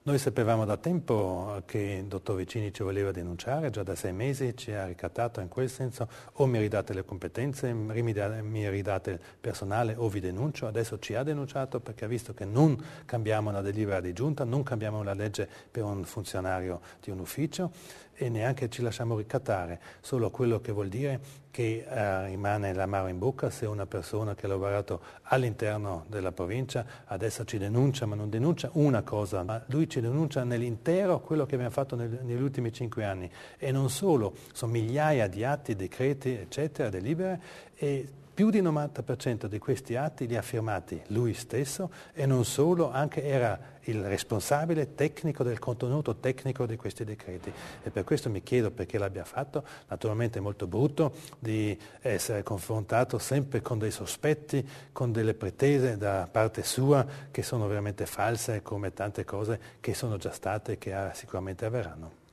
Noi sapevamo da tempo che il dottor Vicini ci voleva denunciare, già da 6 mesi ci ha ricattato in quel senso: o mi ridate le competenze, mi ridate il personale o vi denuncio. Adesso ci ha denunciato perché ha visto che non cambiamo una delibera di giunta, non cambiamo la legge per un funzionario di un ufficio e neanche ci lasciamo ricattare, solo quello che vuol dire che rimane l'amaro in bocca se una persona che ha lavorato all'interno della provincia adesso ci denuncia, ma non denuncia una cosa, ma lui ci denuncia nell'intero quello che abbiamo fatto negli ultimi 5 anni, e non solo, sono migliaia di atti, decreti, eccetera, delibere, e più di 90% di questi atti li ha firmati lui stesso, e non solo, anche era il responsabile tecnico del contenuto tecnico di questi decreti, e per questo mi chiedo perché l'abbia fatto. Naturalmente è molto brutto di essere confrontato sempre con dei sospetti, con delle pretese da parte sua che sono veramente false, come tante cose che sono già state e che sicuramente avverranno.